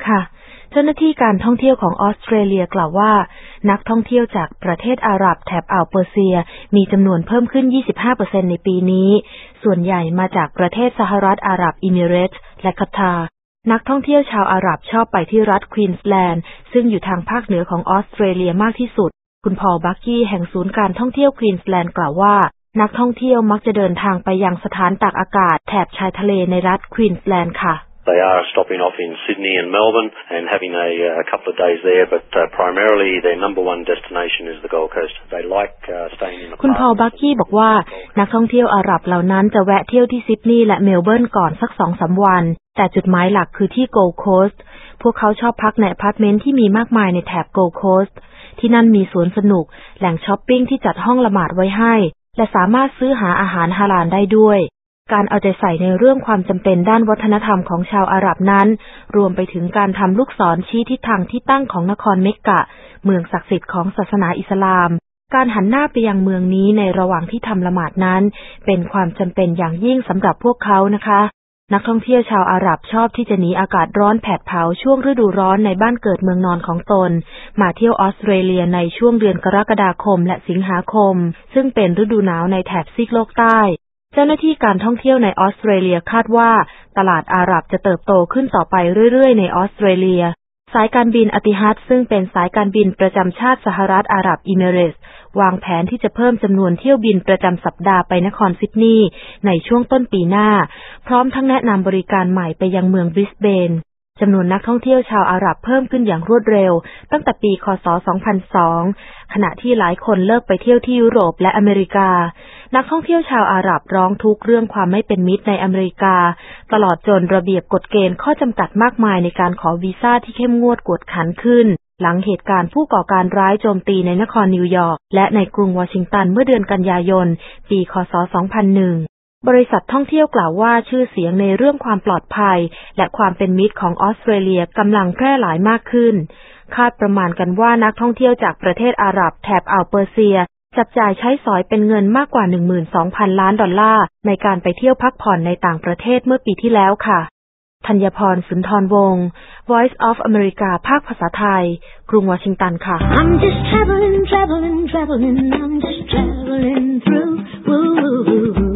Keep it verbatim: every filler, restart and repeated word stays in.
ค่ะเจ้าหน้าที่การท่องเที่ยวของออสเตรเลียกล่าวว่านักท่องเที่ยวจากประเทศอาหรับแถบอ่าวเปอร์เซียมีจำนวนเพิ่มขึ้น ยี่สิบห้าเปอร์เซ็นต์ ในปีนี้ส่วนใหญ่มาจากประเทศสหรัฐอาหรับเอมิเรตส์และกาตาร์นักท่องเที่ยวชาวอาหรับชอบไปที่รัฐควีนสแลนด์ซึ่งอยู่ทางภาคเหนือของออสเตรเลียมากที่สุดคุณพอลบักกี้แห่งศูนย์การท่องเที่ยวควีนสแลนด์กล่าวว่านักท่องเที่ยวมักจะเดินทางไปยังสถานตากอากาศแถบชายทะเลในรัฐควีนสแลนด์ค่ะ They are stopping off in Sydney and Melbourne and having a, a couple of days there, but uh, primarily their number one destination is the Gold Coast. They like uh, staying in the คุณพอลบักกี้บอกว่านักท่องเที่ยวอาหรับเหล่านั้นจะแวะเที่ยวที่ซิดนีย์และเมลเบิร์นก่อนสัก สองถึงสาม วันแต่จุดหมายหลักคือที่ Gold Coast พวกเขาชอบพักในอพาร์ตเมนต์ที่มีมากมายในแถบ Gold Coast ที่นั่นมีสวนสนุกแหล่งช้อปปิ้งที่จัดห้องละหมาดไว้ให้และสามารถซื้อหาอาหารฮาลาลได้ด้วยการเอาใจใส่ในเรื่องความจำเป็นด้านวัฒนธรรมของชาวอาหรับนั้นรวมไปถึงการทำลูกศรชี้ทิศทางที่ตั้งของนครเมกกะเมืองศักดิ์สิทธิ์ของศาสนาอิสลามการหันหน้าไปยังเมืองนี้ในระหว่างที่ทำละหมาดนั้นเป็นความจำเป็นอย่างยิ่งสำหรับพวกเขานะคะนักท่องเที่ยวชาวอาหรับชอบที่จะหนีอากาศร้อนแผดเผาช่วงฤดูร้อนในบ้านเกิดเมืองนอนของตนมาเที่ยวออสเตรเลียในช่วงเดือนกรกฎาคมและสิงหาคมซึ่งเป็นฤดูหนาวในแถบซีกโลกใต้เจ้าหน้าที่การท่องเที่ยวในออสเตรเลียคาดว่าตลาดอาหรับจะเติบโตขึ้นต่อไปเรื่อยๆในออสเตรเลียสายการบินอติฮัดซึ่งเป็นสายการบินประจำชาติสหรัฐอาหรับเอมิเรตส์วางแผนที่จะเพิ่มจำนวนเที่ยวบินประจำสัปดาห์ไปนครซิดนีย์ในช่วงต้นปีหน้าพร้อมทั้งแนะนำบริการใหม่ไปยังเมืองบริสเบนจำนวนนักท่องเที่ยวชาวอาหรับเพิ่มขึ้นอย่างรวดเร็วตั้งแต่ปีคศสองพันสองขณะที่หลายคนเลิกไปเที่ยวที่ยุโรปและอเมริกานักท่องเที่ยวชาวอาหรับร้องทุกข์เรื่องความไม่เป็นมิตรในอเมริกาตลอดจนระเบียบกฎเกณฑ์ข้อจำกัดมากมายในการขอวีซ่าที่เข้มงวดกวดขันขึ้นหลังเหตุการณ์ผู้ก่อการร้ายโจมตีในนครนิวยอร์กและในกรุงวอชิงตันเมื่อเดือนกันยายนปีคศสองพันหนึ่งบริษัทท่องเที่ยวกล่าวว่าชื่อเสียงในเรื่องความปลอดภัยและความเป็นมิตรของออสเตรเลียกำลังแพร่หลายมากขึ้นคาดประมาณกันว่านักท่องเที่ยวจากประเทศอาหรับแถบอ่าวเปอร์เซียจับจ่ายใช้สอยเป็นเงินมากกว่า หนึ่งหมื่นสองพัน ล้านดอลลาร์ในการไปเที่ยวพักผ่อนในต่างประเทศเมื่อปีที่แล้วค่ะธัญพรสุนทรวงศ์ Voice of America ภาคภาษาไทยกรุงวอชิงตันค่ะ I'm just traveling, traveling, traveling, I'm just traveling through